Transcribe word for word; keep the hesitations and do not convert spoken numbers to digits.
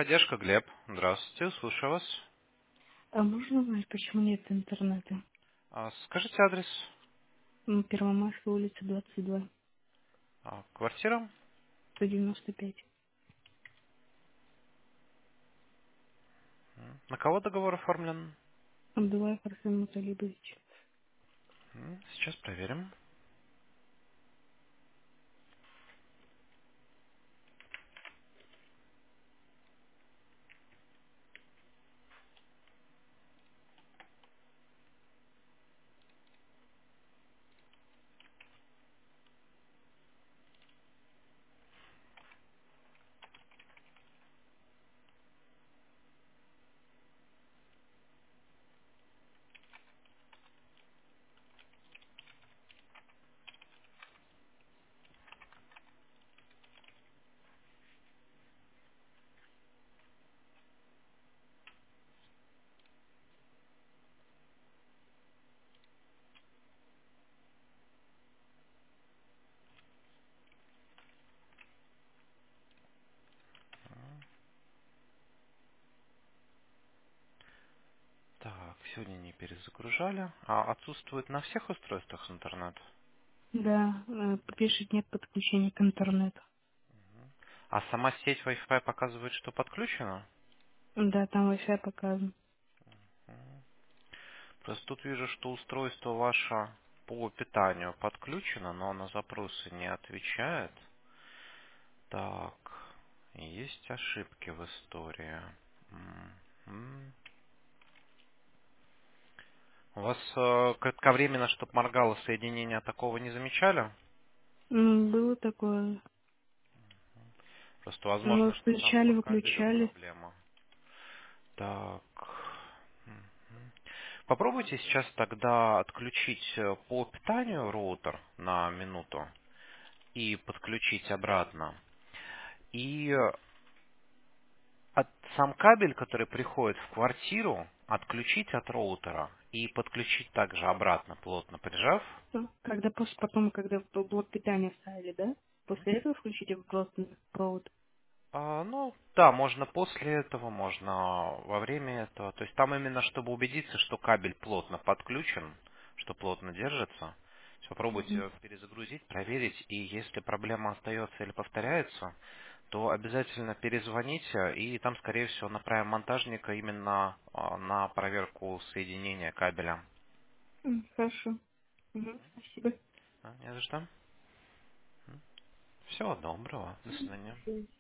Техподдержка, Глеб. Здравствуйте, слушаю вас. А можно узнать, почему нет интернета? А, Скажите адрес. Ну, Первомайская улица, двадцать два, А, Квартира. сто девяносто пять. М, На кого договор оформлен? Абдулаев Арсен Муталибович. М, Сейчас проверим. Так, сегодня не перезагружали. А отсутствует на всех устройствах интернет? Да, э, пишет нет подключения к интернету. А сама сеть Wi-Fi показывает, что подключена? Да, там Wi-Fi показан. М, Просто тут вижу, что устройство ваше по питанию подключено, но на запросы не отвечает. Так, есть ошибки в истории. М, м. У вас э, кратковременно, чтобы моргало соединение, такого не замечали? Ну, было такое. Просто Мы возможно, что там включали, по кабелю выключали. проблема. Так. Мгм. Попробуйте сейчас тогда отключить э, по питанию роутер на минуту и подключить обратно. И э, от, сам кабель, который приходит в квартиру, отключить от роутера и подключить также обратно, плотно прижав. Ну, Когда после, потом, когда в блок питания вставили, да? После этого включите в блок провод. А, ну, да, можно после этого, можно во время этого. То есть там именно, чтобы убедиться, что кабель плотно подключен, что плотно держится. То есть Мгм. попробуйте перезагрузить, проверить, и если проблема остается или повторяется, то обязательно перезвоните, и там, скорее всего, направим монтажника именно а, на проверку соединения кабеля. М, Хорошо. Мгм, Спасибо. А, не за что. Всего доброго. До свидания. Мгм.